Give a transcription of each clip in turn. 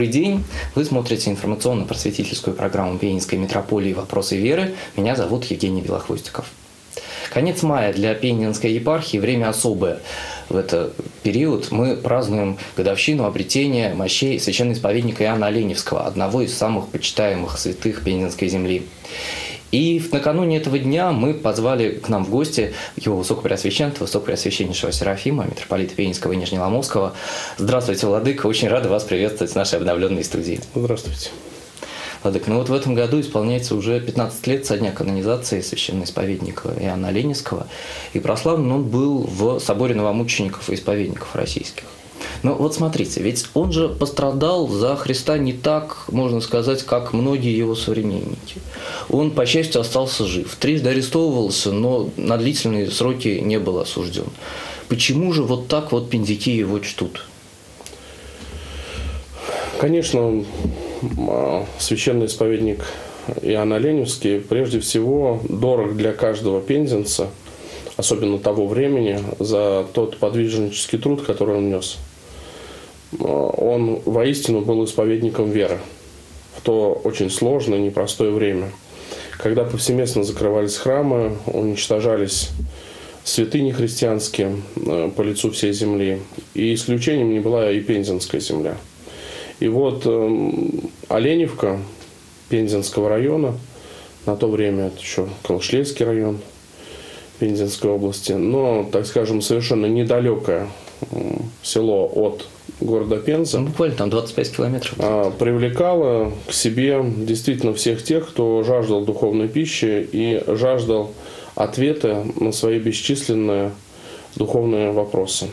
Добрый день. Вы смотрите информационно-просветительскую программу Пензенской митрополии «Вопросы веры». Меня зовут Евгений Белохвостиков. Конец мая для Пензенской епархии – время особое. В этот период мы празднуем годовщину обретения мощей священноисповедника Иоанна Оленевского, одного из самых почитаемых святых Пензенской земли. И накануне этого дня мы позвали к нам в гости его высокопреосвященство, высокопреосвященнейшего Серафима, митрополита Пензенского и Нижнеломовского. Здравствуйте, владыка, очень рада вас приветствовать в нашей обновленной студии. Здравствуйте. Владыка, ну вот в этом году исполняется уже 15 лет со дня канонизации священноисповедника Иоанна Оленевского, и прославлен он был в соборе новомучеников и исповедников российских. Но вот смотрите, ведь он же пострадал за Христа не так, можно сказать, как многие его современники. Он, по счастью, остался жив. Трижды арестовывался, но на длительные сроки не был осужден. Почему же вот так вот пензяки его чтут? Конечно, священный исповедник Иоанн Оленевский прежде всего дорог для каждого пензенца, особенно того времени, за тот подвижнический труд, который он нес. Он воистину был исповедником веры в то очень сложное, непростое время, когда повсеместно закрывались храмы, уничтожались святыни христианские по лицу всей земли, и исключением не была и Пензенская земля. И вот Оленевка Пензенского района, на то время это еще Калышлейский район Пензенской области, но, так скажем, совершенно недалекое село от города Пенза. Буквально там 25 километров. Привлекало к себе действительно всех тех, кто жаждал духовной пищи и жаждал ответа на свои бесчисленные духовные вопросы.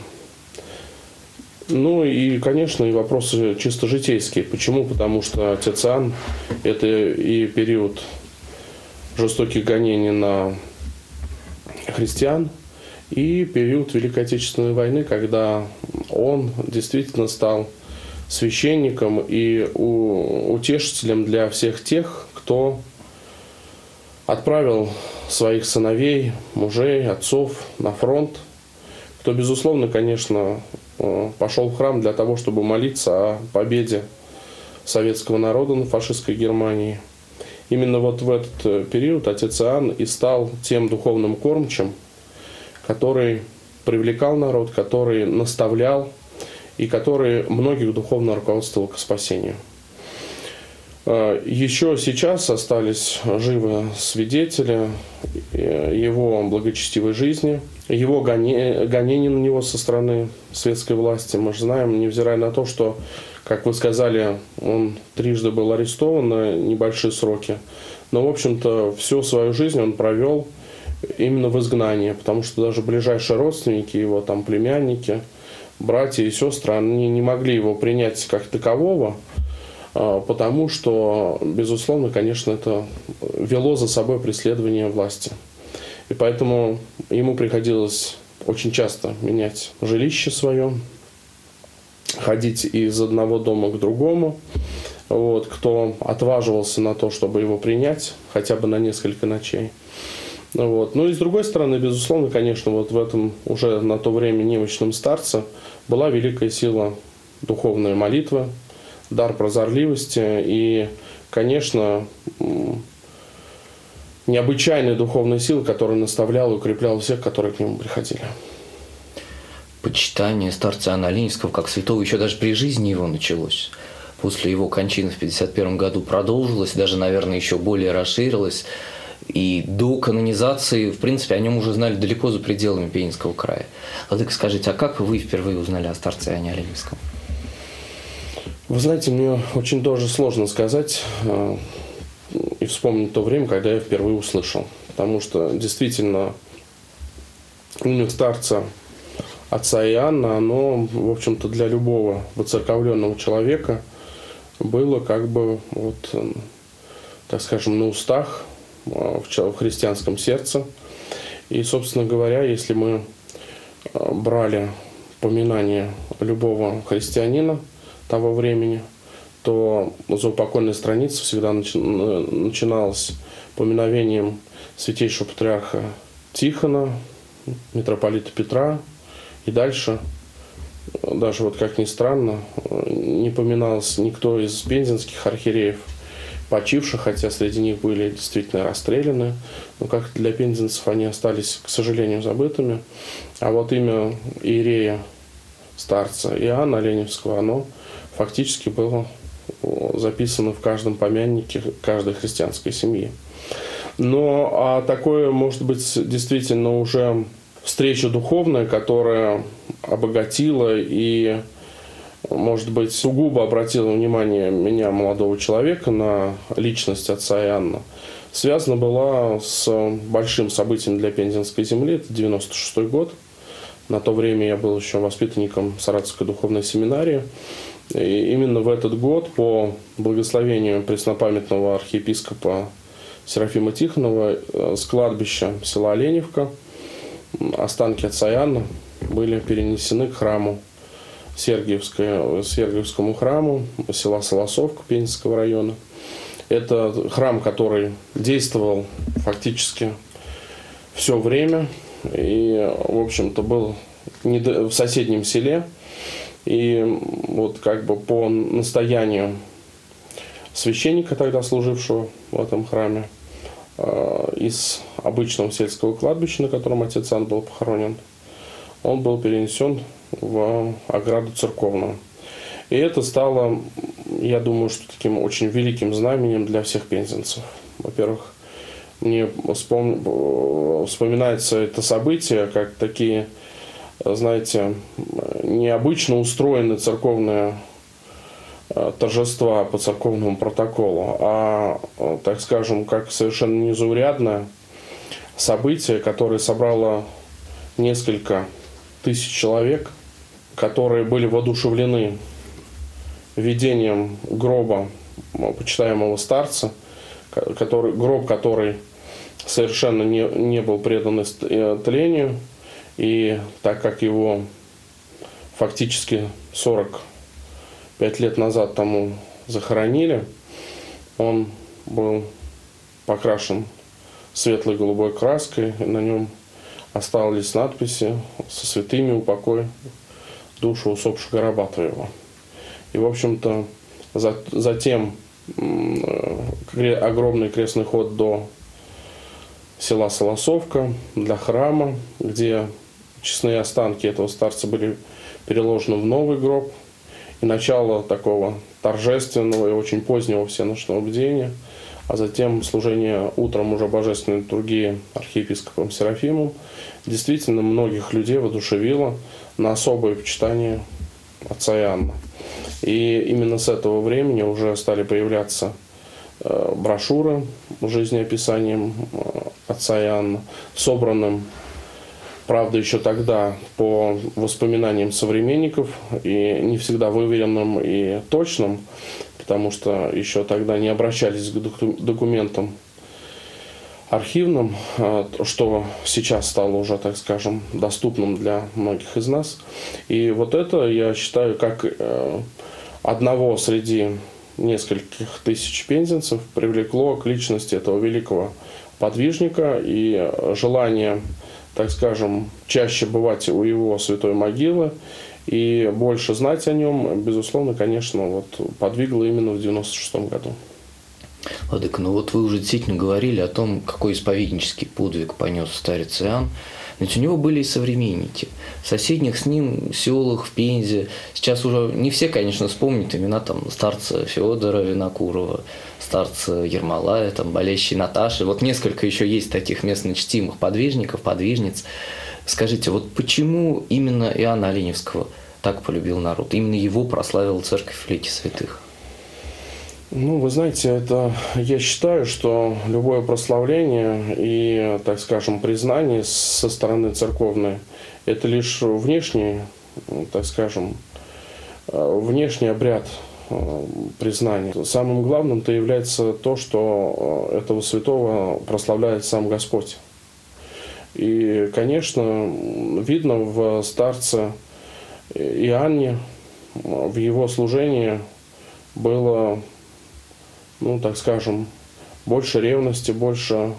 Ну и, конечно, и вопросы чисто житейские. Почему? Потому что отец Иоанн – это и период жестоких гонений на христиан, и период Великой Отечественной войны, когда он действительно стал священником и утешителем для всех тех, кто отправил своих сыновей, мужей, отцов на фронт, кто, безусловно, конечно, пошел в храм для того, чтобы молиться о победе советского народа над фашистской Германией. Именно вот в этот период отец Иоанн и стал тем духовным кормчим, который привлекал народ, который наставлял и который многих духовно руководствовал к спасению. Еще сейчас остались живы свидетели его благочестивой жизни, его гонений на него со стороны светской власти. Мы же знаем, невзирая на то, что, как вы сказали, он трижды был арестован на небольшие сроки, но, в общем-то, всю свою жизнь он провел именно в изгнании, потому что даже ближайшие родственники его, там племянники, братья и сестры, они не могли его принять как такового, потому что, безусловно, конечно, это вело за собой преследование власти. И поэтому ему приходилось очень часто менять жилище свое, ходить из одного дома к другому. Вот, кто отваживался на то, чтобы его принять хотя бы на несколько ночей. Вот. Ну и с другой стороны, безусловно, конечно, вот в этом уже на то время немощном старце была великая сила духовной молитвы, дар прозорливости и, конечно, необычайная духовная сила, которая наставляла и укрепляла всех, которые к нему приходили. Почитание старца Иоанна Оленевского как святого еще даже при жизни его началось. После его кончины в 1951 году продолжилось, даже, наверное, еще более расширилось. И до канонизации, в принципе, о нем уже знали далеко за пределами Пензенского края. Владыка, скажите, а как вы впервые узнали о старце Иоанне Оленевском? Вы знаете, мне очень даже сложно сказать и вспомнить то время, когда я впервые услышал. Потому что действительно имя старца отца Иоанна, оно, в общем-то, для любого воцерковленного человека было как бы, вот, так скажем, на устах, в христианском сердце. И, собственно говоря, если мы брали поминание любого христианина того времени, то заупокойная страница всегда начиналась поминовением святейшего патриарха Тихона, митрополита Петра, и дальше даже вот как ни странно, не поминался никто из пензенских архиереев почивших, хотя среди них были действительно расстреляны. Но как для пензенцев они остались, к сожалению, забытыми. А вот имя иерея старца Иоанна Оленевского, оно фактически было записано в каждом помяннике каждой христианской семьи. Но такое, может быть, действительно уже встреча духовная, которая обогатила и, может быть, сугубо обратила внимание меня, молодого человека, на личность отца Иоанна, связана была с большим событием для Пензенской земли. Это 96-й год. На то время я был еще воспитанником Саратовской духовной семинарии. И именно в этот год, по благословению преснопамятного архиепископа Серафима Тихонова, с кладбища села Оленевка останки отца Иоанна были перенесены к храму Сергиевскому храму села Солосовка Пензенского района. Это храм, который действовал фактически все время и, в общем-то, был в соседнем селе. И вот как бы по настоянию священника, тогда служившего в этом храме, из обычного сельского кладбища, на котором отец Иоанн был похоронен, он был перенесен в ограду церковную. И это стало, я думаю, что таким очень великим знаменем для всех пензенцев. Во-первых, мне вспоминается это событие как такие, знаете, необычно устроенные церковные торжества по церковному протоколу, а, так скажем, как совершенно незаурядное событие, которое собрало несколько тысяч человек, которые были воодушевлены видением гроба почитаемого старца, гроб, который совершенно не был предан тлению, и так как его фактически 45 лет назад тому захоронили, он был покрашен светлой голубой краской, и на нем остались надписи со святыми упокой душу усопшего раба твоего. И, в общем-то, затем огромный крестный ход до села Солосовка для храма, где честные останки этого старца были переложены в новый гроб. И начало такого торжественного и очень позднего всеночного бдения, а затем служение утром уже божественной литургии архиепископом Серафимом действительно многих людей воодушевило на особое почитание отца Иоанна. И именно с этого времени уже стали появляться брошюры с жизнеописанием отца Иоанна, собранным, правда, еще тогда по воспоминаниям современников, и не всегда выверенным и точным, потому что еще тогда не обращались к документам архивным, что сейчас стало уже, так скажем, доступным для многих из нас. И вот это, я считаю, как одного среди нескольких тысяч пензенцев привлекло к личности этого великого подвижника, и желание, так скажем, чаще бывать у его святой могилы и больше знать о нем, безусловно, конечно, вот подвигло именно в 96-м году. Владыка, ну вот вы уже действительно говорили о том, какой исповеднический подвиг понес старец Иоанн. Ведь у него были и современники. В соседних с ним селах, в Пензе. Сейчас уже не все, конечно, вспомнят имена там старца Федора Винокурова, старца Ермолая, там, болящей Наташи. Вот несколько еще есть таких местно чтимых подвижников, подвижниц. Скажите, вот почему именно Иоанна Оленевского так полюбил народ? Именно его прославила церковь в лике святых? Ну, вы знаете, я считаю, что любое прославление и, так скажем, признание со стороны церковной – это лишь внешний, так скажем, внешний обряд признания. Самым главным-то является то, что этого святого прославляет сам Господь. И, конечно, видно в старце Иоанне, в его служении было, ну, так скажем, больше ревности, больше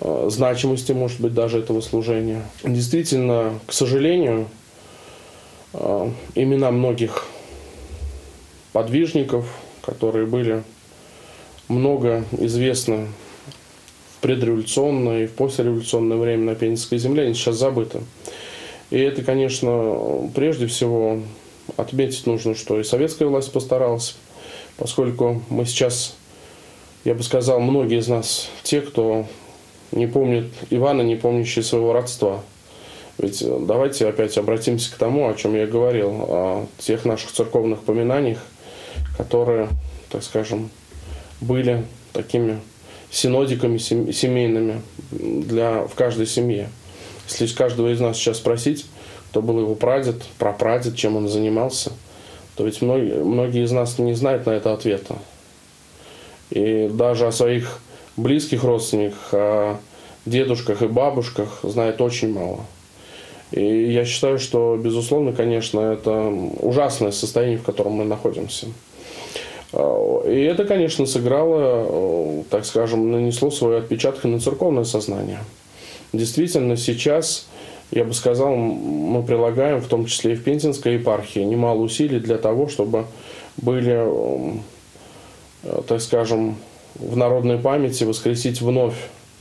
значимости, может быть, даже этого служения. Действительно, к сожалению, имена многих подвижников, которые были много известны в предреволюционное и в послереволюционное время на Пензенской земле, они сейчас забыты. И это, конечно, прежде всего отметить нужно, что и советская власть постаралась, поскольку мы сейчас, я бы сказал, многие из нас, те, кто не помнит Ивана, не помнящие своего родства. Ведь давайте опять обратимся к тому, о чем я говорил, о тех наших церковных поминаниях, которые, так скажем, были такими синодиками семейными в каждой семье. Если каждого из нас сейчас спросить, кто был его прадед, прапрадед, чем он занимался, то ведь многие из нас не знают на это ответа. И даже о своих близких родственниках, о дедушках и бабушках знают очень мало. И я считаю, что, безусловно, конечно, это ужасное состояние, в котором мы находимся. И это, конечно, сыграло, так скажем, нанесло свой отпечаток на церковное сознание. Действительно, сейчас, я бы сказал, мы прилагаем, в том числе и в Пензенской епархии, немало усилий для того, чтобы были, так скажем, в народной памяти воскресить вновь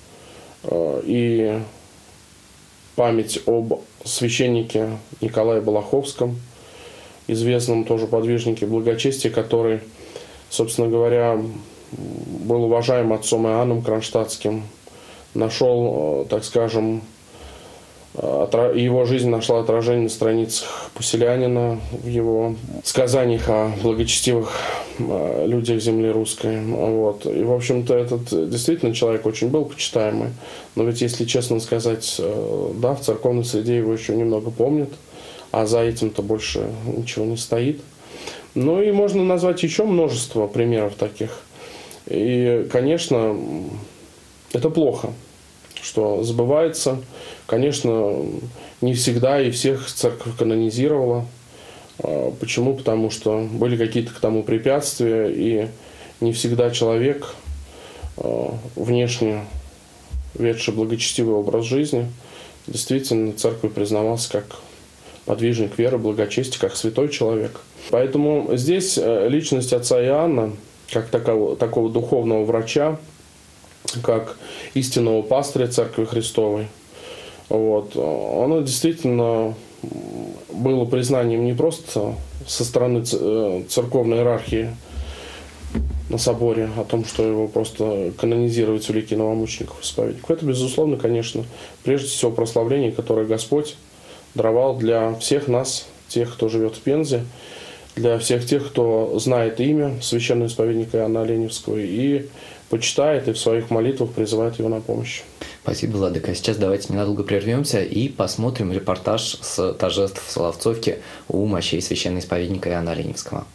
и память об священнике Николае Балаховском, известном тоже подвижнике благочестия, который, собственно говоря, был уважаем отцом Иоанном Кронштадтским, нашел, так скажем, его жизнь нашла отражение на страницах Поселянина, в его сказаниях о благочестивых людях земли русской. Вот. И, в общем-то, этот действительно человек очень был почитаемый. Но ведь, если честно сказать, да, в церковной среде его еще немного помнят, а за этим-то больше ничего не стоит. Ну и можно назвать еще множество примеров таких. И, конечно, это плохо, что забывается. Конечно, не всегда и всех церковь канонизировала. Почему? Потому что были какие-то к тому препятствия, и не всегда человек, внешне ведший благочестивый образ жизни, действительно церковь признавался как подвижник веры, благочестия, как святой человек. Поэтому здесь личность отца Иоанна, как такого духовного врача, как истинного пастыря Церкви Христовой, вот, оно действительно было признанием не просто со стороны церковной иерархии на соборе о том, что его просто канонизировать в лике новомучеников и исповедников. Это, безусловно, конечно, прежде всего прославление, которое Господь даровал для всех нас, тех, кто живет в Пензе, для всех тех, кто знает имя священного исповедника Иоанна Оленевского и почитает, и в своих молитвах призывает его на помощь. Спасибо, владыка. Сейчас давайте ненадолго прервемся и посмотрим репортаж с торжеств в Соловцовке у мощей священного исповедника Иоанна Оленевского.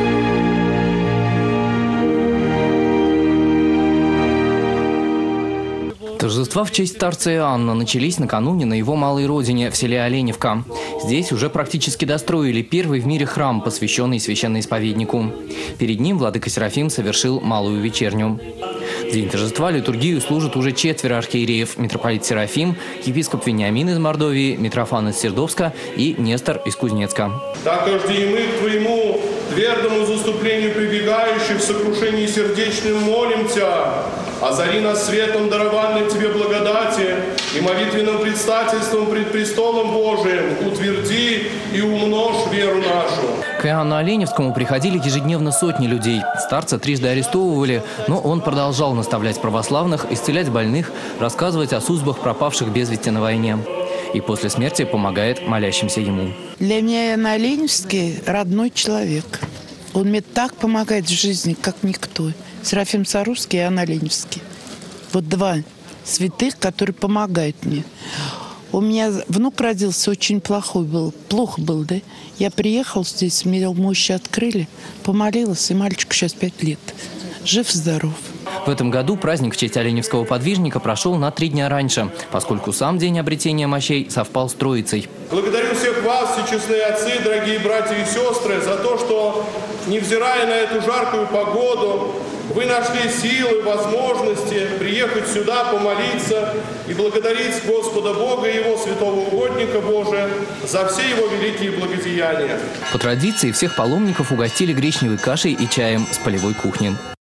Торжества в честь старца Иоанна начались накануне на его малой родине, в селе Оленевка. Здесь уже практически достроили первый в мире храм, посвященный священноисповеднику. Перед ним владыка Серафим совершил малую вечерню. В день торжества литургию служат уже 4 архиереев: митрополит Серафим, епископ Вениамин из Мордовии, Митрофан из Сердовска и Нестор из Кузнецка. «Такожди и мы к Твоему твердому заступлению прибегающих в сокрушении сердечным молимся, озари нас светом дарованной Тебе благодати и молитвенным предстательством пред престолом Божиим, утверди и умножь веру нашу». К Иоанну Оленевскому приходили ежедневно сотни людей. Старца трижды арестовывали, но он продолжал наставлять православных, исцелять больных, рассказывать о судьбах пропавших без вести на войне. И после смерти помогает молящимся ему. Для меня Иоанн Оленевский родной человек. Он мне так помогает в жизни, как никто. Серафим Саровский и Иоанн Оленевский. Вот 2 святых, которые помогают мне. У меня внук родился, очень плохой был. Плохо был, да? Я приехал здесь, мне мощи открыли, помолилась, и мальчику сейчас 5 лет. Жив-здоров. В этом году праздник в честь оленевского подвижника прошел на 3 дня раньше, поскольку сам день обретения мощей совпал с Троицей. Благодарю всех вас, всечестные отцы, дорогие братья и сестры, за то, что, невзирая на эту жаркую погоду, вы нашли силы, возможности приехать сюда, помолиться и благодарить Господа Бога и Его святого угодника Божия за все Его великие благодеяния. По традиции всех паломников угостили гречневой кашей и чаем с полевой кухни.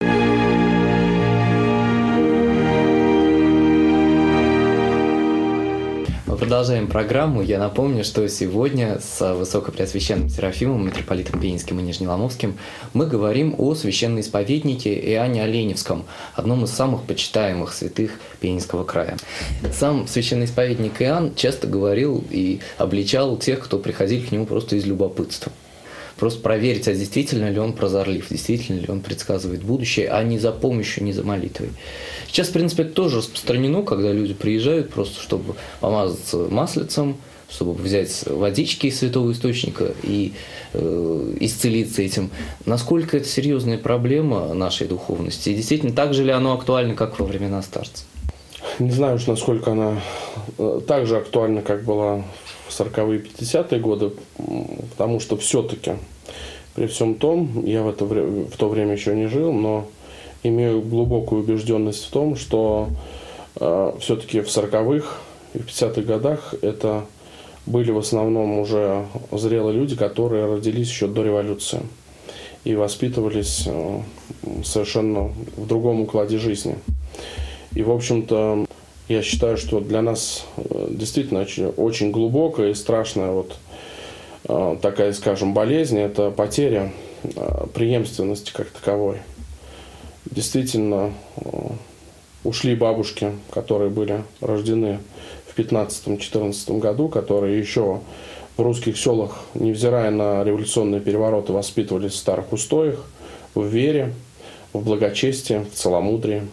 Продолжаем программу. Я напомню, что сегодня с Высокопреосвященным Серафимом, митрополитом Пензенским и Нижнеломовским, мы говорим о священноисповеднике Иоанне Оленевском, одном из самых почитаемых святых Пензенского края. Сам священноисповедник Иоанн часто говорил и обличал тех, кто приходил к нему просто из любопытства. Просто проверить, а действительно ли он прозорлив, действительно ли он предсказывает будущее, а не за помощью, не за молитвой. Сейчас, в принципе, это тоже распространено, когда люди приезжают просто, чтобы помазаться маслицем, чтобы взять водички из святого источника и исцелиться этим. Насколько это серьезная проблема нашей духовности? И действительно, так же ли оно актуально, как во времена старцев? Не знаю уж, насколько она так же актуальна, как была в 40-е и 50-е годы, потому что все-таки при всем том, я в то время еще не жил, но имею глубокую убежденность в том, что все-таки в 40-х и 50-х годах это были в основном уже зрелые люди, которые родились еще до революции и воспитывались совершенно в другом укладе жизни. И, в общем-то, я считаю, что для нас действительно очень глубокая и страшная такая, скажем, болезнь – это потеря преемственности как таковой. Действительно, ушли бабушки, которые были рождены в 15-14 году, которые еще в русских селах, невзирая на революционные перевороты, воспитывались в старых устоях, в вере, в благочестии, в целомудрии.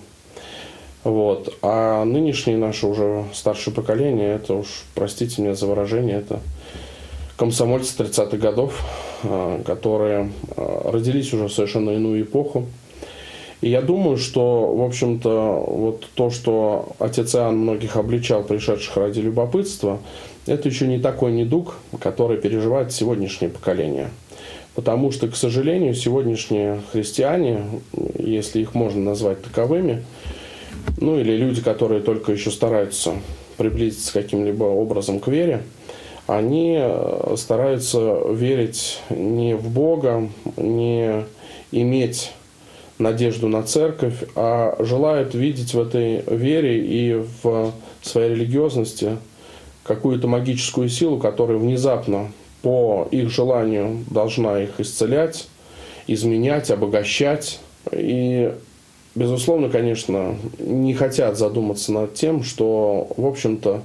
А нынешнее наше уже старшее поколение, это уж, простите меня за выражение, это комсомольцы 30-х годов, которые родились уже в совершенно иную эпоху. И я думаю, что, в общем-то, то, что отец Иоанн многих обличал, пришедших ради любопытства, это еще не такой недуг, который переживает сегодняшнее поколение. Потому что, к сожалению, сегодняшние христиане, если их можно назвать таковыми, или люди, которые только еще стараются приблизиться каким-либо образом к вере, они стараются верить не в Бога, не иметь надежду на церковь, а желают видеть в этой вере и в своей религиозности какую-то магическую силу, которая внезапно по их желанию должна их исцелять, изменять, обогащать. И, безусловно, конечно, не хотят задуматься над тем, что, в общем-то,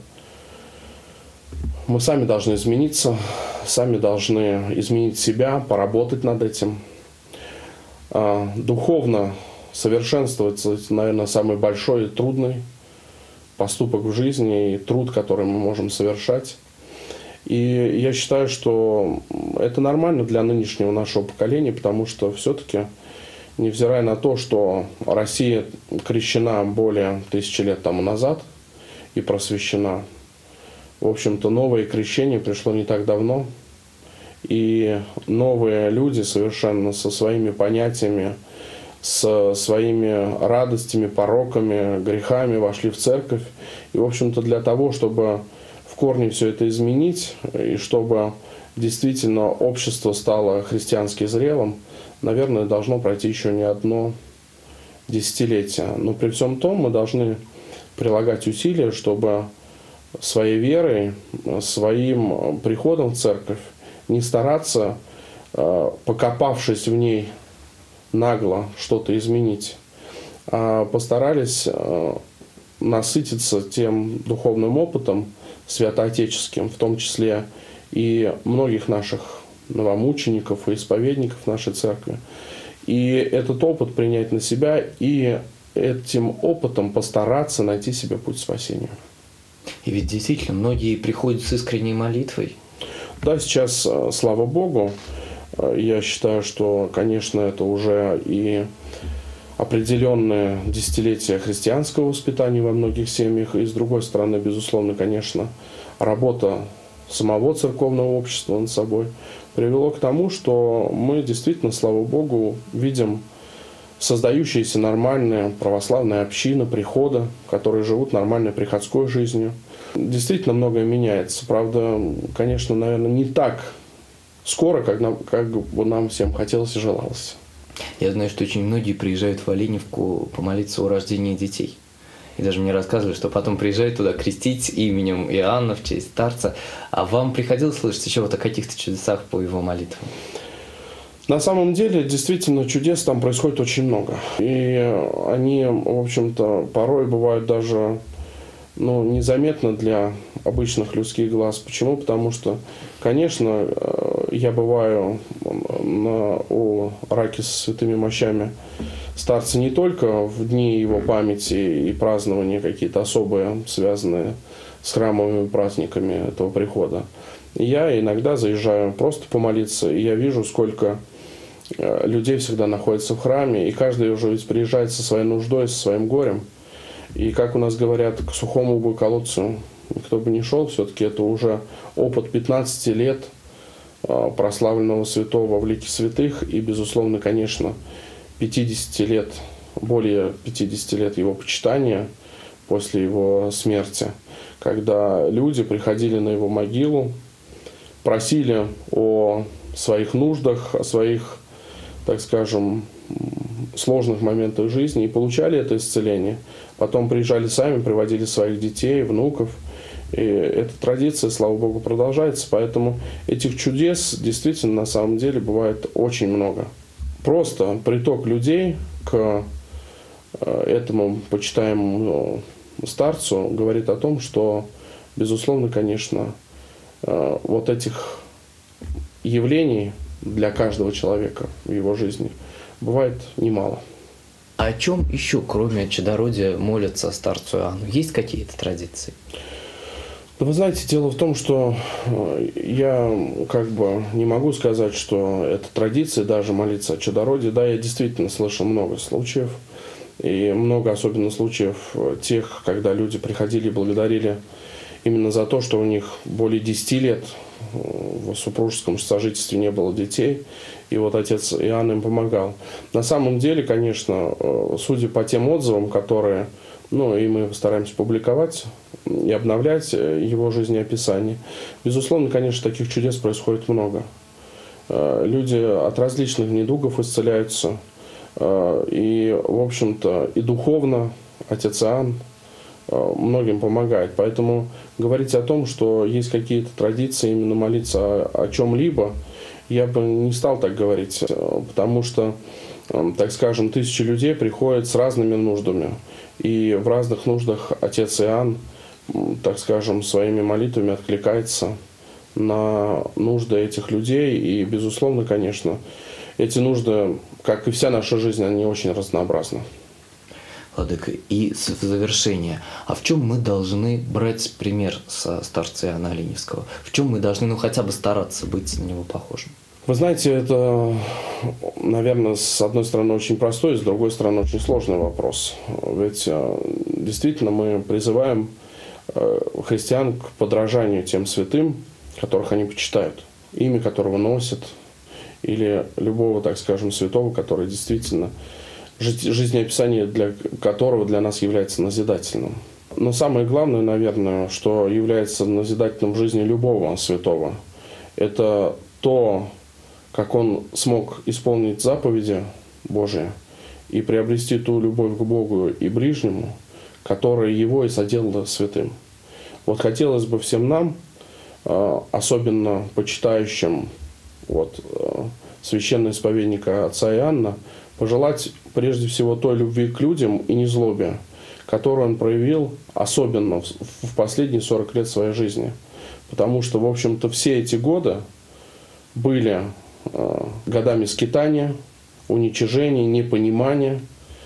мы сами должны измениться, сами должны изменить себя, поработать над этим. Духовно совершенствоваться, это, наверное, самый большой и трудный поступок в жизни и труд, который мы можем совершать. И я считаю, что это нормально для нынешнего нашего поколения, потому что все-таки, невзирая на то, что Россия крещена более 1000 лет тому назад и просвещена, в общем-то, новое крещение пришло не так давно. И новые люди совершенно со своими понятиями, со своими радостями, пороками, грехами вошли в церковь. И, в общем-то, для того, чтобы в корне все это изменить, и чтобы действительно общество стало христиански зрелым, наверное, должно пройти еще не одно десятилетие. Но при всем том мы должны прилагать усилия, чтобы своей верой, своим приходом в церковь не стараться, покопавшись в ней, нагло что-то изменить, а постарались насытиться тем духовным опытом святоотеческим, в том числе и многих наших новомучеников и исповедников нашей церкви. И этот опыт принять на себя и этим опытом постараться найти себе путь спасения. И ведь действительно многие приходят с искренней молитвой. Да, сейчас, слава Богу, я считаю, что, конечно, это уже и определенное десятилетие христианского воспитания во многих семьях, и, с другой стороны, безусловно, конечно, работа самого церковного общества над собой привело к тому, что мы действительно, слава Богу, видим создающаяся нормальная православная община, прихода, которые живут нормальной приходской жизнью. Действительно многое меняется. Правда, конечно, наверное, не так скоро, как бы нам всем хотелось и желалось. Я знаю, что очень многие приезжают в Оленевку помолиться о рождении детей. И даже мне рассказывали, что потом приезжают туда крестить именем Иоанна в честь старца. А вам приходилось слышать еще вот о каких-то чудесах по его молитвам? На самом деле, действительно, чудес там происходит очень много. И они, в общем-то, порой бывают даже незаметно для обычных людских глаз. Почему? Потому что, конечно, я бываю у раки со святыми мощами старца не только в дни его памяти и празднования какие-то особые, связанные с храмовыми праздниками этого прихода. Я иногда заезжаю просто помолиться, и я вижу, сколько людей всегда находится в храме, и каждый уже ведь приезжает со своей нуждой, со своим горем. И, как у нас говорят, к сухому бы колодцу кто бы ни шел, все-таки это уже опыт 15 лет прославленного святого в лике святых, и, безусловно, конечно, 50 лет, более 50 лет его почитания после его смерти, когда люди приходили на его могилу, просили о своих нуждах, о своих, так скажем, сложных моментах жизни и получали это исцеление. Потом приезжали сами, приводили своих детей, внуков. И эта традиция, слава Богу, продолжается. Поэтому этих чудес действительно на самом деле бывает очень много. Просто приток людей к этому почитаемому старцу говорит о том, что, безусловно, конечно, вот этих явлений для каждого человека в его жизни бывает немало. А о чем еще, кроме чадородия, молятся старцу Иоанну? Есть какие-то традиции? Да вы знаете, дело в том, что я не могу сказать, что это традиция даже молиться о чадородии. Да, я действительно слышал много случаев. И много особенно случаев тех, когда люди приходили и благодарили именно за то, что у них более 10 лет в супружеском сожительстве не было детей. И вот отец Иоанн им помогал. На самом деле, конечно, судя по тем отзывам, которые, и мы стараемся публиковать и обновлять его жизнеописание, безусловно, конечно, таких чудес происходит много. Люди от различных недугов исцеляются. И, в общем-то, и духовно отец Иоанн многим помогает. Поэтому говорить о том, что есть какие-то традиции именно молиться о чем-либо, я бы не стал так говорить, потому что, так скажем, тысячи людей приходят с разными нуждами. И в разных нуждах отец Иоанн, так скажем, своими молитвами откликается на нужды этих людей. И, безусловно, конечно, эти нужды, как и вся наша жизнь, они очень разнообразны. Владыка, и в завершение, а в чем мы должны брать пример со старца Иоанна Оленевского? В чем мы должны, хотя бы стараться быть на него похожим? Вы знаете, это, наверное, с одной стороны очень простой, с другой стороны очень сложный вопрос. Ведь действительно мы призываем христиан к подражанию тем святым, которых они почитают, имя которого носят, или любого, так скажем, святого, который действительно жизнеописание которого для нас является назидательным. Но самое главное, наверное, что является назидательным в жизни любого святого, это то, как он смог исполнить заповеди Божии и приобрести ту любовь к Богу и ближнему, которая его и соделала святым. Вот хотелось бы всем нам, особенно почитающим священного исповедника отца Иоанна, пожелать прежде всего той любви к людям и незлобия, которую он проявил особенно в последние 40 лет своей жизни. Потому что, в общем-то, все эти годы были годами скитания, уничижения, непонимания.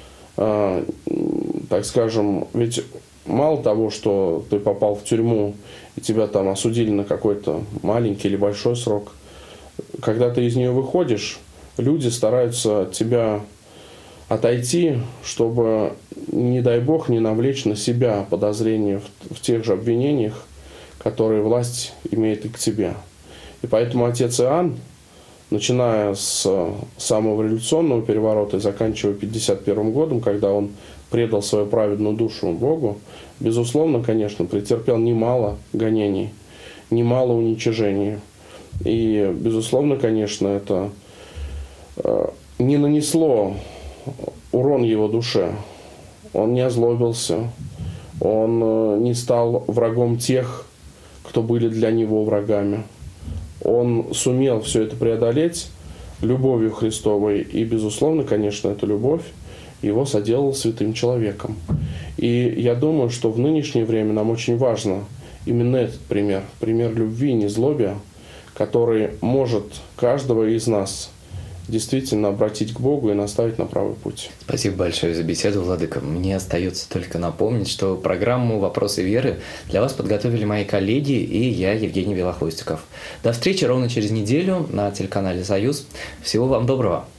Так скажем, ведь мало того, что ты попал в тюрьму и тебя там осудили на какой-то маленький или большой срок, когда ты из нее выходишь, люди стараются от тебя отойти, чтобы, не дай Бог, не навлечь на себя подозрения в тех же обвинениях, которые власть имеет и к тебе. И поэтому отец Иоанн начиная с самого революционного переворота и заканчивая 1951 годом, когда он предал свою праведную душу Богу, безусловно, конечно, претерпел немало гонений, немало уничижений. И, безусловно, конечно, это не нанесло урон его душе. Он не озлобился, он не стал врагом тех, кто были для него врагами. Он сумел все это преодолеть любовью Христовой. И, безусловно, конечно, эта любовь его соделала святым человеком. И я думаю, что в нынешнее время нам очень важно именно этот пример, пример любви и незлобия, который может каждого из нас действительно обратить к Богу и наставить на правый путь. Спасибо большое за беседу, Владыка. Мне остается только напомнить, что программу «Вопросы веры» для вас подготовили мои коллеги и я, Евгений Белохвостиков. До встречи ровно через неделю на телеканале «Союз». Всего вам доброго!